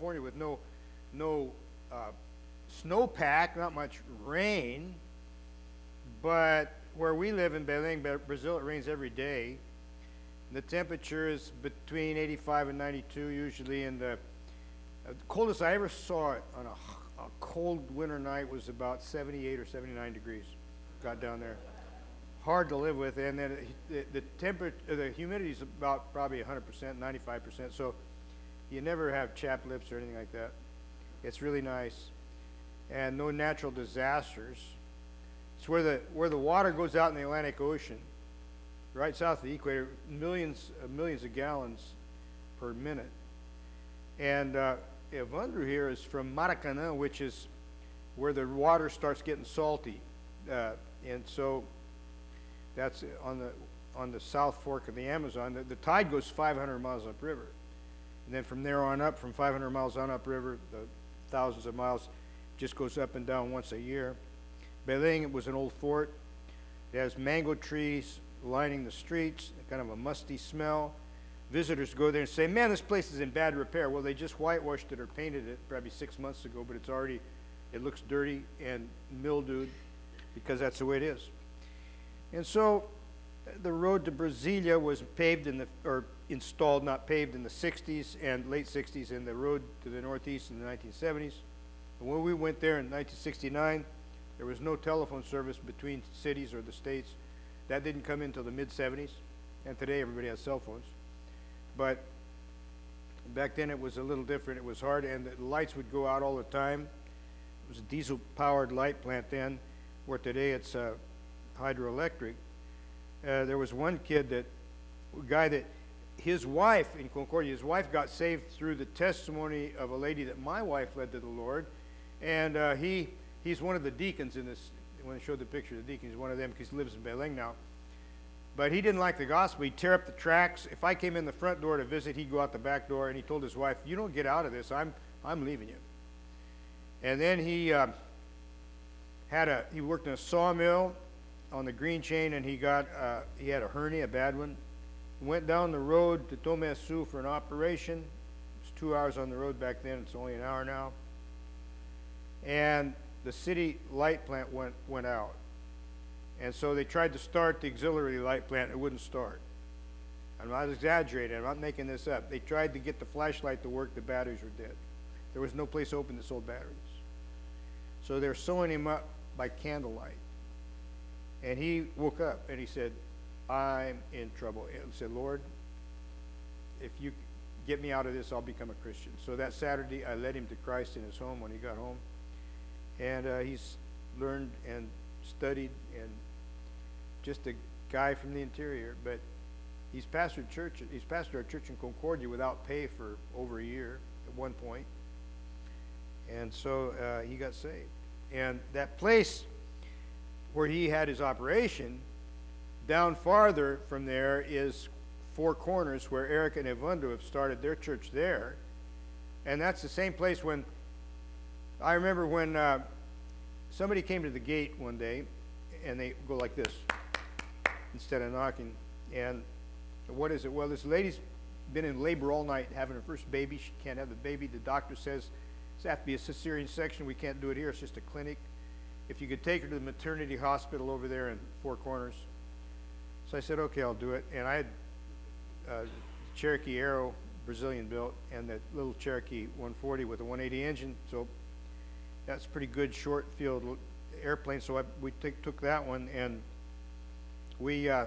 California with no snowpack, not much rain. But where we live in Belém, Brazil, it rains every day. The temperature is between 85 and 92 usually, and the coldest I ever saw it on a cold winter night was about 78 or 79 degrees. Got down there. Hard to live with, and then the temperature, the humidity is about probably 100%, 95%, so you never have chapped lips or anything like that. It's really nice, and no natural disasters. It's where the water goes out in the Atlantic Ocean, right south of the equator, millions of gallons per minute. And Evandro here is from Maracanã, which is where the water starts getting salty, and so that's on the South Fork of the Amazon. The tide goes 500 miles upriver, and then from there on up, from 500 miles on upriver, the thousands of miles, just goes up and down once a year. Belém was an old fort. It has mango trees lining the streets, kind of a musty smell. Visitors go there and say, man, this place is in bad repair. Well, they just whitewashed it or painted it probably 6 months ago, but it looks dirty and mildewed because that's the way it is. And so the road to Brasilia was paved installed, not paved, in the 60s and late 60s, and the road to the northeast in the 1970s. And when we went there in 1969, there was no telephone service between cities or the states. That didn't come in until the mid-70s, and today everybody has cell phones. But back then it was a little different. It was hard, and the lights would go out all the time. It was a diesel-powered light plant then, where today it's hydroelectric. There was one guy that his wife in Concordia, his wife got saved through the testimony of a lady that my wife led to the Lord, and he's one of the deacons in this. When I showed the picture of the deacon, he's one of them because he lives in Belém now. But he didn't like the gospel. He'd tear up the tracks. If I came in the front door to visit, he'd go out the back door, and he told his wife, "You don't get out of this. I'm leaving you." And then he worked in a sawmill on the Green Chain, and he had a hernia, a bad one. Went down the road to Tomé Sul for an operation. It was 2 hours on the road back then. It's only an hour now. And the city light plant went out. And so they tried to start the auxiliary light plant. It wouldn't start. I'm not exaggerating. I'm not making this up. They tried to get the flashlight to work. The batteries were dead. There was no place open that sold batteries. So they're sewing him up by candlelight. And he woke up and he said, I'm in trouble. And said, Lord, if you get me out of this, I'll become a Christian. So that Saturday, I led him to Christ in his home when he got home. And he's learned and studied, and just a guy from the interior. But he's pastored our church in Concordia without pay for over a year at one point. And so he got saved. And that place where he had his operation, down farther from there is Four Corners, where Eric and Evandro have started their church there. And that's the same place when, I remember when somebody came to the gate one day, and they go like this instead of knocking. And what is it? Well, this lady's been in labor all night having her first baby. She can't have the baby. The doctor says it's have to be a cesarean section. We can't do it here. It's just a clinic. If you could take her to the maternity hospital over there in Four Corners. So I said, okay, I'll do it. And I had Cherokee Arrow, Brazilian built, and that little Cherokee 140 with a 180 engine. So that's pretty good short field airplane. So we took that one, and we had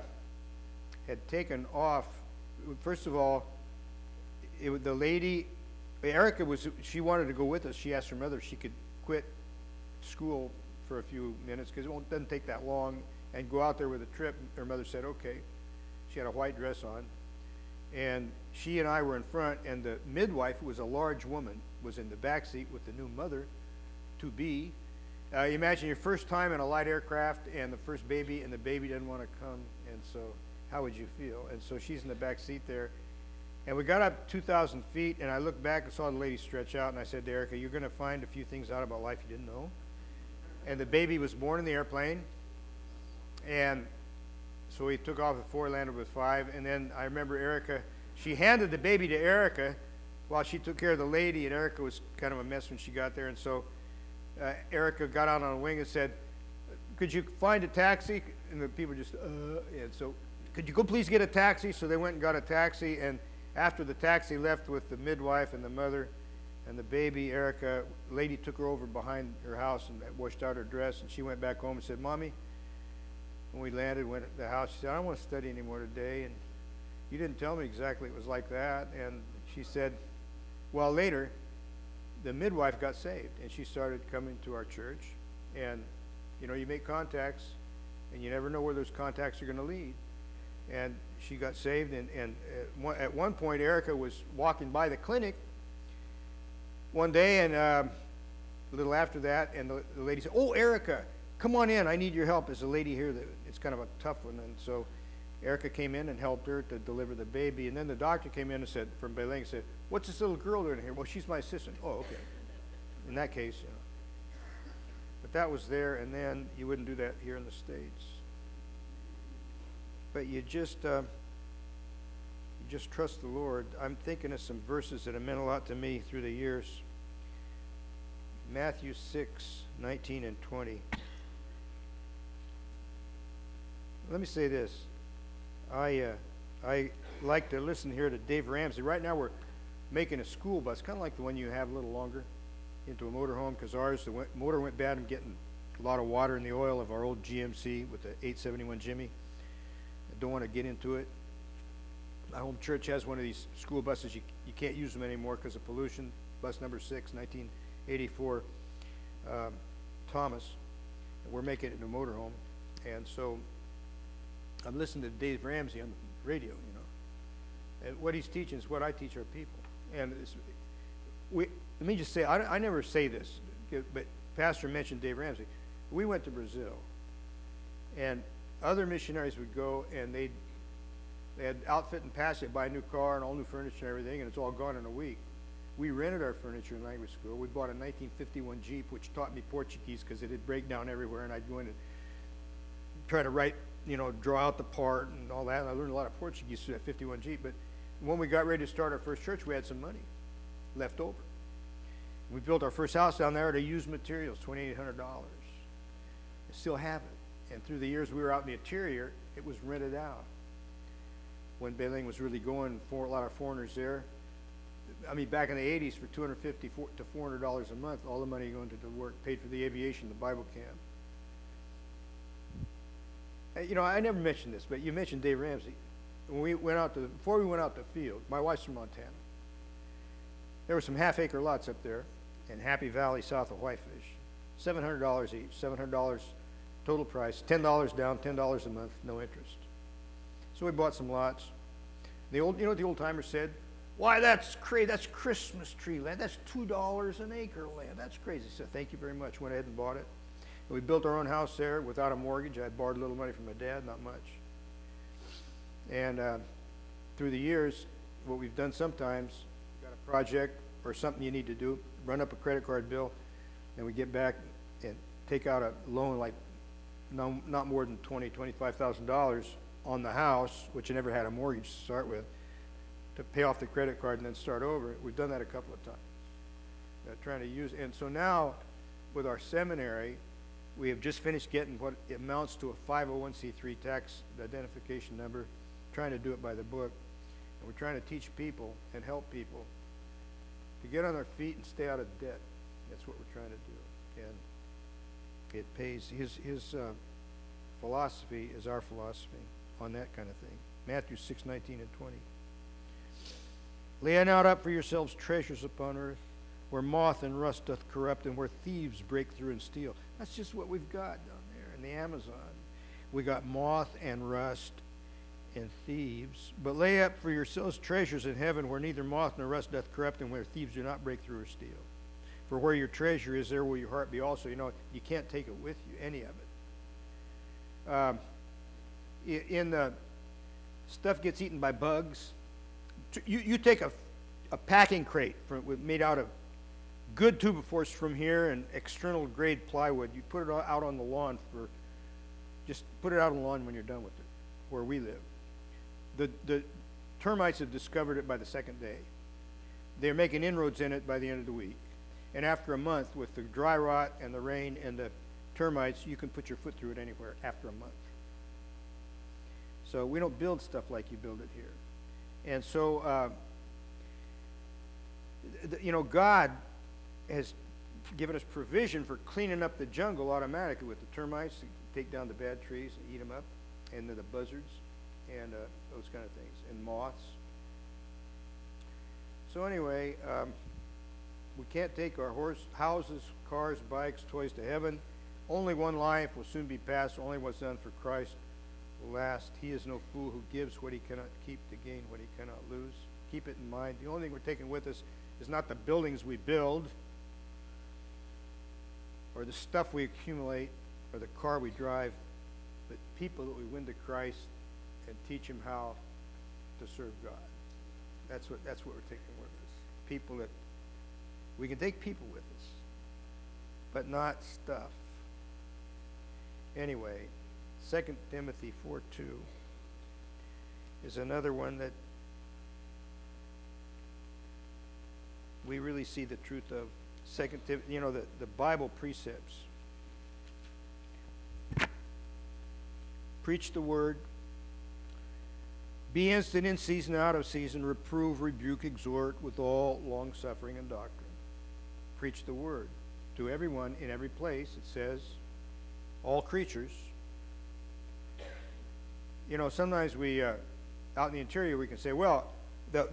taken off. First of all, the lady, Erica, she wanted to go with us. She asked her mother if she could quit school for a few minutes because it doesn't take that long, and go out there with a trip. Her mother said, okay. She had a white dress on. And she and I were in front, and the midwife, who was a large woman, was in the back seat with the new mother-to-be. Imagine your first time in a light aircraft and the first baby, and the baby doesn't want to come, and so how would you feel? And so she's in the back seat there. And we got up 2,000 feet, and I looked back and saw the lady stretch out, and I said to Erica, you're going to find a few things out about life you didn't know. And the baby was born in the airplane, and so we took off with 4, landed with 5, and then I remember Erica, she handed the baby to Erica Well, she took care of the lady, and Erica was kind of a mess when she got there, and so Erica got out on a wing and said, could you find a taxi? And the people just, and so, could you go please get a taxi? So they went and got a taxi, and after the taxi left with the midwife and the mother and the baby, Erica, lady took her over behind her house and washed out her dress, and she went back home and said, Mommy, when we landed, went to the house, she said, I don't want to study anymore today, and you didn't tell me exactly it was like that. And she said, well, later, the midwife got saved, and she started coming to our church, and, you know, you make contacts, and you never know where those contacts are going to lead. And she got saved, and at one point, Erica was walking by the clinic one day, and a little after that, and the lady said, oh, Erica, come on in, I need your help. There's a lady here that it's kind of a tough one. And so Erica came in and helped her to deliver the baby, and then the doctor came in and said, from Beling, said, what's this little girl doing here? Well, she's my assistant. Oh, okay. In that case, you know. But that was there, and then you wouldn't do that here in the States. But you just trust the Lord. I'm thinking of some verses that have meant a lot to me through the years. Matthew 6:19 and 20. Let me say this. I like to listen here to Dave Ramsey. Right now we're making a school bus, kind of like the one you have a little longer, into a motorhome, because ours, the motor went bad. I'm getting a lot of water in the oil of our old GMC with the 871 Jimmy. I don't want to get into it. My home church has one of these school buses. You can't use them anymore because of pollution. Bus number 6, 1984 Thomas. We're making it into a motorhome. And so I'm listening to Dave Ramsey on the radio, you know. And what he's teaching is what I teach our people. And let me just say, I never say this, but Pastor mentioned Dave Ramsey. We went to Brazil, and other missionaries would go, and they had outfit and pass, they'd buy a new car and all new furniture and everything, and it's all gone in a week. We rented our furniture in language school. We bought a 1951 Jeep, which taught me Portuguese because it would break down everywhere, and I'd go in and try to write, you know, draw out the part and all that. And I learned a lot of Portuguese through that 51 Jeep. But when we got ready to start our first church, we had some money left over. We built our first house down there to used materials, $2,800. I still have it. And through the years we were out in the interior, it was rented out. When Beling was really going, a lot of foreigners there. I mean, back in the 80s, for $250 to $400 a month, all the money going to the work, paid for the aviation, the Bible camp. You know, I never mentioned this, but you mentioned Dave Ramsey. When we went out before we went out to the field, my wife's from Montana. There were some half-acre lots up there in Happy Valley, south of Whitefish. $700 each, $700 total price, $10 down, $10 a month, no interest. So we bought some lots. You know what the old timer said? Why, that's crazy. That's Christmas tree land. That's $2 an acre land. That's crazy. I said, thank you very much. Went ahead and bought it. And we built our own house there without a mortgage. I had borrowed a little money from my dad, not much. And through the years, what we've done sometimes, got a project or something you need to do, run up a credit card bill, and we get back and take out a loan like not more than $20,000, $25,000 on the house, which I never had a mortgage to start with, to pay off the credit card and then start over. We've done that a couple of times, trying to use. And so now, with our seminary, we have just finished getting what amounts to a 501c3 tax identification number, trying to do it by the book. And we're trying to teach people and help people to get on their feet and stay out of debt. That's what we're trying to do. And it pays. His philosophy is our philosophy on that kind of thing. Matthew 6:19 and 20. Lay not up for yourselves treasures upon earth, where moth and rust doth corrupt, and where thieves break through and steal. That's just what we've got down there in the Amazon. We got moth and rust and thieves. But lay up for yourselves treasures in heaven, where neither moth nor rust doth corrupt, and where thieves do not break through or steal. For where your treasure is, there will your heart be also. You know, you can't take it with you, any of it. In the stuff gets eaten by bugs. You take a packing crate made out of good two-by-fours from here and external grade plywood. You put it out on the lawn just put it out on the lawn when you're done with it, where we live. The termites have discovered it by the second day. they're making inroads in it by the end of the week. And after a month, with the dry rot and the rain and the termites, you can put your foot through it anywhere after a month. So we don't build stuff like you build it here. And so, God has given us provision for cleaning up the jungle automatically with the termites to take down the bad trees and eat them up, and then the buzzards and those kind of things, and moths. So anyway, we can't take our houses, cars, bikes, toys to heaven. Only one life will soon be passed. Only what's done for Christ will last. He is no fool who gives what he cannot keep to gain what he cannot lose. Keep it in mind. The only thing we're taking with us is not the buildings we build, or the stuff we accumulate, or the car we drive, but people that we win to Christ and teach them how to serve God. That's what we're taking with us. People that we can take people with us, but not stuff. Anyway, 2 Timothy 4:2 is another one that we really see the truth of. 2 Timothy, the Bible precepts. Preach the word. Be instant in season, out of season. Reprove, rebuke, exhort with all long suffering and doctrine. Preach the word to everyone in every place. It says, all creatures. Sometimes we, out in the interior, we can say, well, the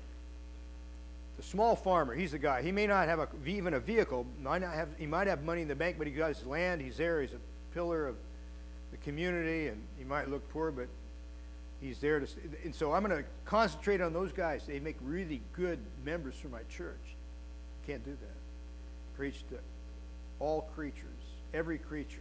small farmer, he's the guy. He may not have even a vehicle. He might have money in the bank, but he got his land. He's there. He's a pillar of the community, and he might look poor, but he's there to. And so I'm going to concentrate on those guys. They make really good members for my church. Can't do that. Preach to all creatures, every creature.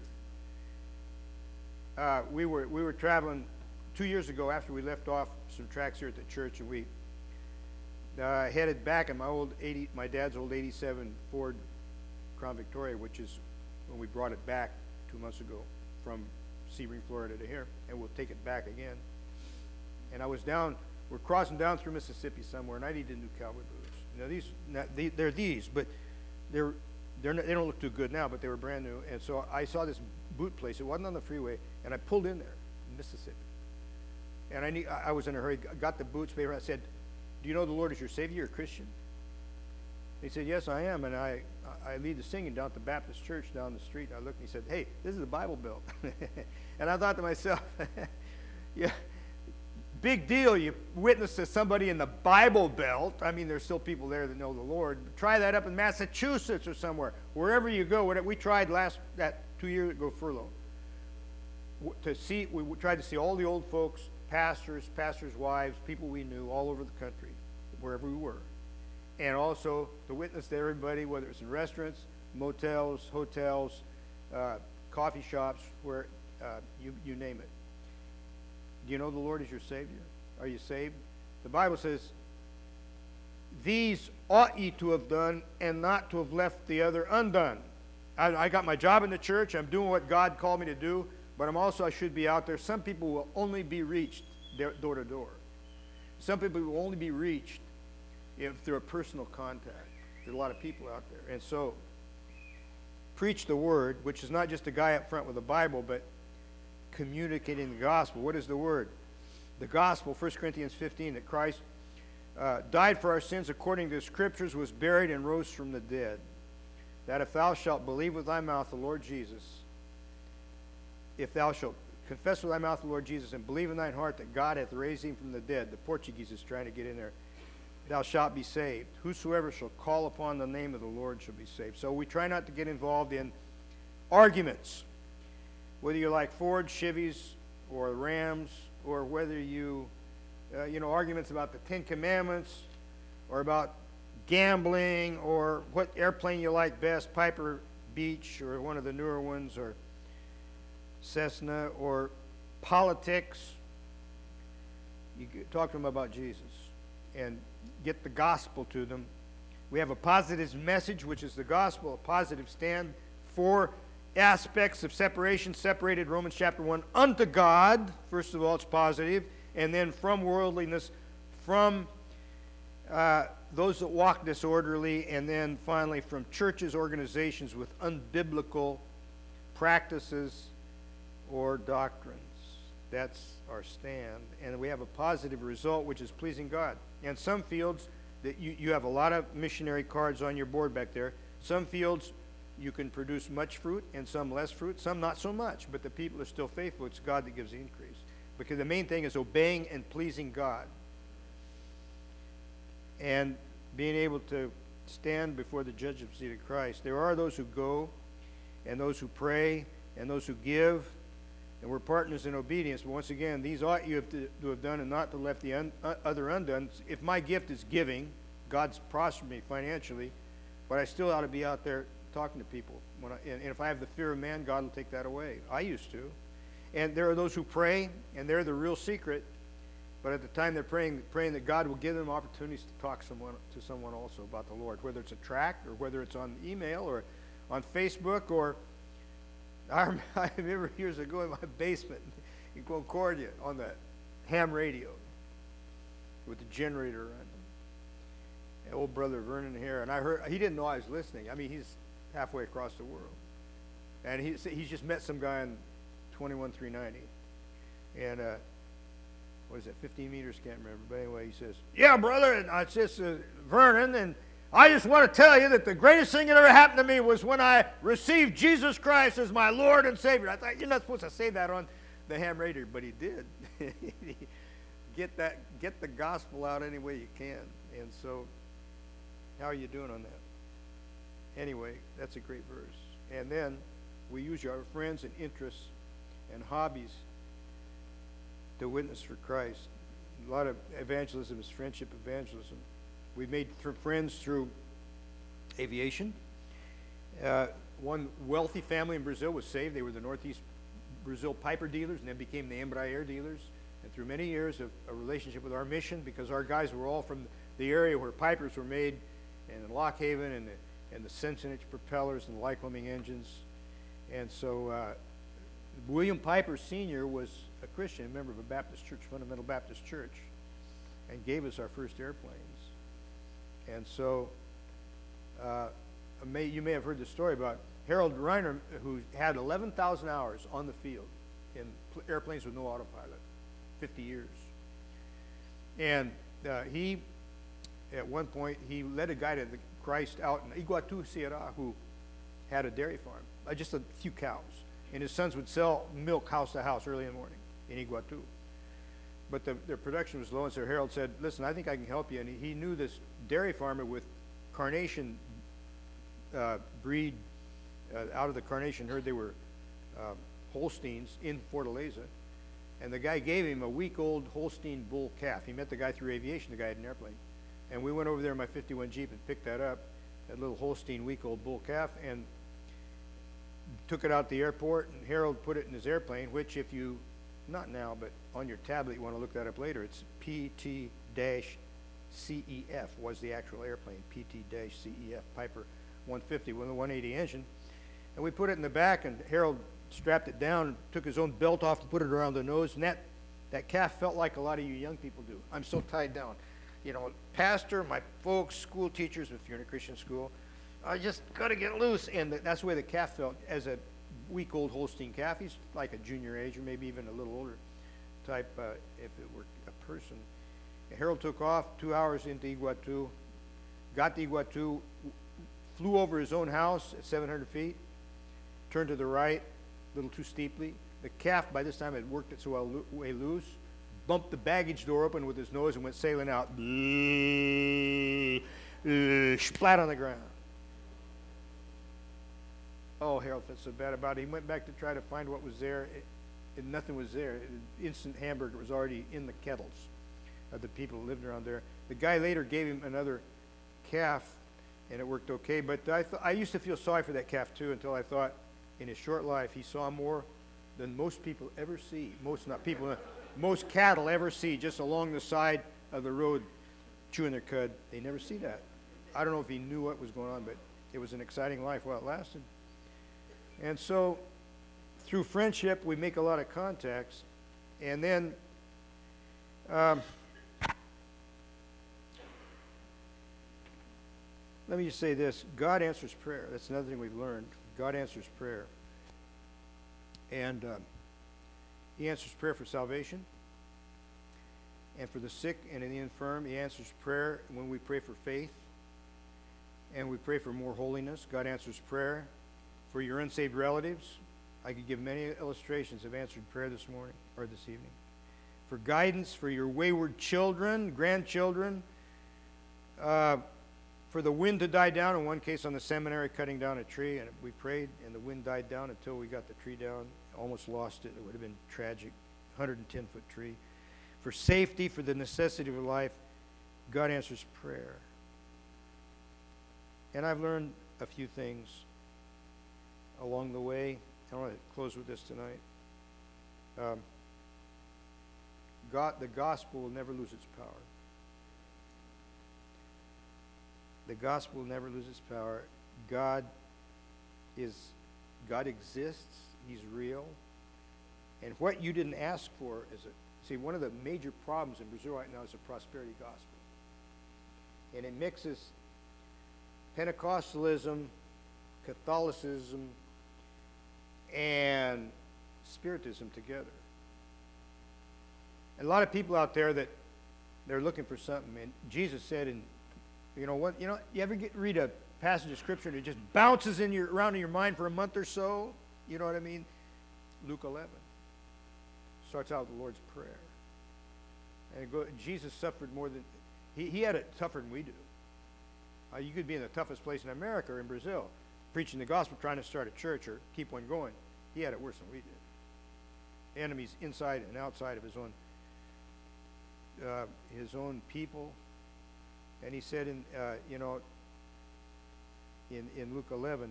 We were traveling 2 years ago after we left off some tracks here at the church, and we headed back in my dad's old '87 Ford Crown Victoria, which is when we brought it back 2 months ago from Sebring, Florida to here, and we'll take it back again. And we're crossing down through Mississippi somewhere, and I needed new cowboy boots. They're these, but they don't look too good now, but they were brand new. And so I saw this boot place. It wasn't on the freeway, and I pulled in there in Mississippi. And I was in a hurry. Got the boots. I said, "Do you know the Lord is your Savior? You're a Christian?" He said, "Yes, I am." And I lead the singing down at the Baptist church down the street. And I looked and he said, "Hey, this is the Bible Belt." And I thought to myself, yeah, big deal. You witness to somebody in the Bible Belt. I mean, there's still people there that know the Lord. Try that up in Massachusetts or somewhere. Wherever you go. We tried 2 years ago, furlough. We tried to see all the old folks, pastors' wives, people we knew all over the country, wherever we were. And also to witness to everybody, whether it's in restaurants, motels, hotels, coffee shops, where you name it. Do you know the Lord is your Savior? Are you saved? The Bible says, "These ought ye to have done, and not to have left the other undone." I got my job in the church. I'm doing what God called me to do, but I should be out there. Some people will only be reached door to door. Some people will only be reached through a personal contact. There's a lot of people out there. And so, preach the word, which is not just a guy up front with a Bible, but communicating the gospel. What is the word? The gospel, 1 Corinthians 15, that Christ died for our sins according to the Scriptures, was buried, and rose from the dead. That if thou shalt believe with thy mouth the Lord Jesus, if thou shalt confess with thy mouth the Lord Jesus, and believe in thine heart that God hath raised him from the dead, the Portuguese is trying to get in there, thou shalt be saved. Whosoever shall call upon the name of the Lord shall be saved. So we try not to get involved in arguments, whether you like Ford, Chevys, or Rams, or whether you arguments about the Ten Commandments, or about gambling, or what airplane you like best, Piper Beach, or one of the newer ones, or Cessna, or politics. You talk to them about Jesus and get the gospel to them. We have a positive message, which is the gospel, a positive stand. 4 aspects of separation, separated, Romans chapter 1, unto God. First of all, it's positive. And then from worldliness, from those that walk disorderly, and then finally from churches, organizations with unbiblical practices or doctrines. That's our stand. And we have a positive result, which is pleasing God. And some fields, that you have a lot of missionary cards on your board back there. Some fields you can produce much fruit, and some less fruit, some not so much. But the people are still faithful. It's God that gives the increase. Because the main thing is obeying and pleasing God. And being able to stand before the judgment seat of Christ. There are those who go, and those who pray, and those who give, and we're partners in obedience. But once again, these ought you to have done, and not to left the other undone. If my gift is giving, God's prospered me financially, but I still ought to be out there talking to people. And if I have the fear of man, God will take that away. I used to. And there are those who pray, and they're the real secret. But at the time they're praying that God will give them opportunities to talk to someone also about the Lord, whether it's a tract or whether it's on email or on Facebook. Or I remember years ago in my basement in Concordia on the ham radio with the generator running. And old brother Vernon here, and I heard he didn't know I was listening. I mean, he's halfway across the world, and he's just met some guy on 21390, and what is it, 15 meters, can't remember. But anyway, he says, yeah, brother, and it's just Vernon, and I just want to tell you that the greatest thing that ever happened to me was when I received Jesus Christ as my Lord and Savior. I thought, you're not supposed to say that on the ham radio, but he did. Get the gospel out any way you can. And so, how are you doing on that? Anyway, that's a great verse. And then, we use our friends and interests and hobbies to witness for Christ. A lot of evangelism is friendship evangelism. We made friends through aviation. One wealthy family in Brazil was saved. They were the Northeast Brazil Piper dealers, and then became the Embraer dealers. And through many years of a relationship with our mission, because our guys were all from the area where Pipers were made, and in Lock Haven, and the Sensenich propellers and Lycoming engines. And so William Piper Sr. was a Christian, a member of a Baptist church, Fundamental Baptist Church, and gave us our first airplanes. And so you may have heard the story about Harold Reiner, who had 11,000 hours on the field in airplanes with no autopilot, 50 years. And he, at one point, he led a guy to Christ out in Iguatu, Ceará, who had a dairy farm, just a few cows. And his sons would sell milk house to house early in the morning in Iguatu. But their production was low, and so Harold said, listen, I think I can help you. And he knew this dairy farmer with Carnation breed out of the Carnation herd. They were Holsteins in Fortaleza. And the guy gave him a week-old Holstein bull calf. He met the guy through aviation. The guy had an airplane. And we went over there in my 51 Jeep and picked that up, that little Holstein week-old bull calf, and took it out to the airport, and Harold put it in his airplane, which if you, not now, but on your tablet, you want to look that up later, it's PT-CEF was the actual airplane, PT-CEF, Piper 150 with a 180 engine. And we put it in the back, and Harold strapped it down and took his own belt off and put it around the nose, and that calf felt like a lot of you young people do. I'm so tied down. You know, pastor, my folks, school teachers, if you're in a Christian school, I just got to get loose. And that's the way the calf felt as a week-old Holstein calf. He's like a junior age or maybe even a little older type if it were a person. And Harold took off 2 hours into Iguatu, got to Iguatu, flew over his own house at 700 feet, turned to the right a little too steeply. The calf by this time had worked its way loose, bumped the baggage door open with his nose and went sailing out. Splat on the ground. Oh, Harold felt so bad about it. He went back to try to find what was there, and nothing was there. Instant hamburger was already in the kettles of the people who lived around there. The guy later gave him another calf, and it worked okay. But I used to feel sorry for that calf, too, until I thought in his short life he saw more than most people ever see. Most cattle ever see just along the side of the road chewing their cud. They never see that. I don't know if he knew what was going on, but it was an exciting life while it lasted. And so through friendship, we make a lot of contacts. And then let me just say this. God answers prayer. That's another thing we've learned. God answers prayer. And he answers prayer for salvation. And for the sick and in the infirm, he answers prayer when we pray for faith. And we pray for more holiness. God answers prayer for your unsaved relatives. I could give many illustrations of answered prayer this morning or this evening. For guidance for your wayward children, grandchildren. For the wind to die down. In one case on the seminary, cutting down a tree, and we prayed, and the wind died down until we got the tree down. Almost lost it. It would have been tragic. 110-foot tree. For safety, for the necessity of life, God answers prayer. And I've learned a few things along the way. I want to close with this tonight. The gospel will never lose its power. The gospel will never lose its power. God exists. He's real. And what you didn't ask for is one of the major problems in Brazil right now is the prosperity gospel. And it mixes Pentecostalism, Catholicism, and Spiritism together. And a lot of people out there that they're looking for something. And Jesus said, you ever read a passage of Scripture and it just bounces around in your mind for a month or so? You know what I mean? Luke 11 starts out with the Lord's Prayer. And Jesus suffered more than, he had it tougher than we do. You could be in the toughest place in America or in Brazil, preaching the gospel, trying to start a church or keep one going. He had it worse than we did. Enemies inside and outside of his own people. And he said in Luke 11,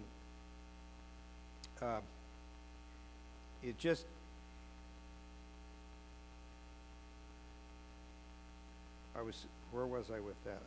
where was I with that?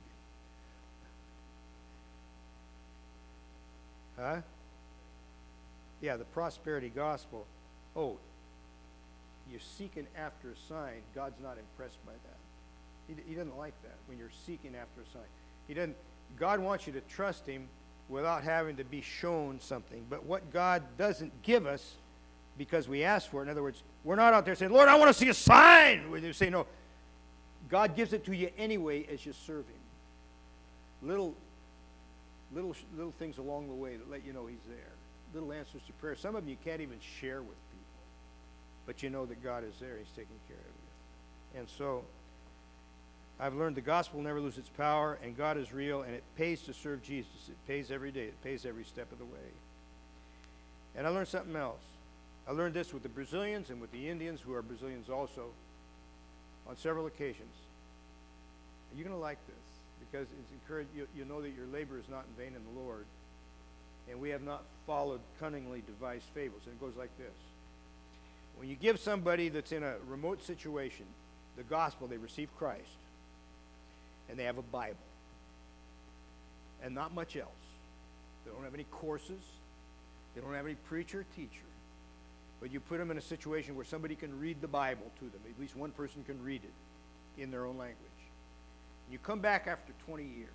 Yeah, the prosperity gospel. Oh, you're seeking after a sign. God's not impressed by that. He doesn't like that when you're seeking after a sign. God wants you to trust him without having to be shown something. But what God doesn't give us because we ask for it, in other words, we're not out there saying, Lord, I want to see a sign. We say, no, God gives it to you anyway as you serve him. Little things along the way that let you know he's there. Little answers to prayer. Some of them you can't even share with people. But you know that God is there. He's taking care of you. And so I've learned the gospel will never lose its power, and God is real, and it pays to serve Jesus. It pays every day. It pays every step of the way. And I learned something else. I learned this with the Brazilians and with the Indians, who are Brazilians also, on several occasions. You're going to like this, because it's encouraged. You know that your labor is not in vain in the Lord, and we have not followed cunningly devised fables. And it goes like this. When you give somebody that's in a remote situation the gospel, they receive Christ, and they have a Bible, and not much else. They don't have any courses. They don't have any preacher or teacher. But you put them in a situation where somebody can read the Bible to them. At least one person can read it in their own language. And you come back after 20 years.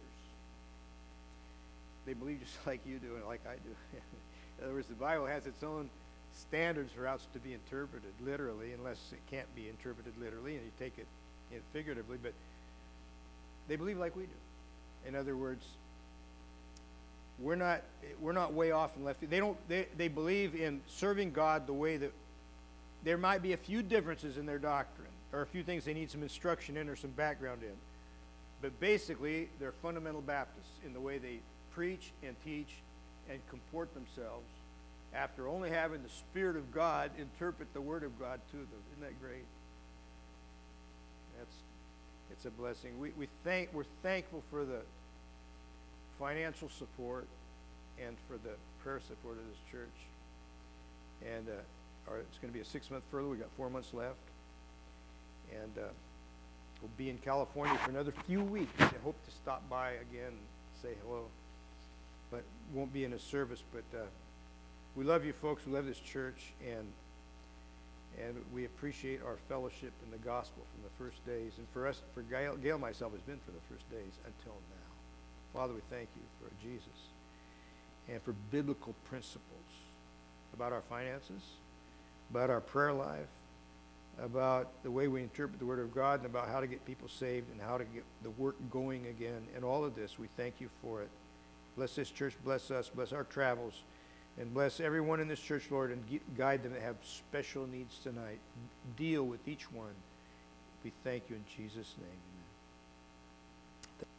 They believe just like you do and like I do. In other words, the Bible has its own standards for how it's to be interpreted literally, unless it can't be interpreted literally and you take it figuratively. But they believe like we do. In other words, we're not way off and left. They believe in serving God the way that there might be a few differences in their doctrine, or a few things they need some instruction in or some background in. But basically, they're fundamental Baptists in the way they preach and teach and comport themselves after only having the Spirit of God interpret the Word of God to them. Isn't that great? It's a blessing. We're thankful for the financial support and for the prayer support of this church. And it's going to be a 6-month furlough. We've got 4 months left. And we'll be in California for another few weeks. I hope to stop by again and say hello. But won't be in a service. But we love you folks. We love this church. And we appreciate our fellowship in the gospel from the first days. And for Gail and myself, it's been for the first days until now. Father, we thank you for Jesus and for biblical principles about our finances, about our prayer life, about the way we interpret the Word of God, and about how to get people saved and how to get the work going again. And all of this, we thank you for it. Bless this church, bless us, bless our travels, and bless everyone in this church, Lord, and guide them that have special needs tonight. Deal with each one. We thank you in Jesus' name. Amen.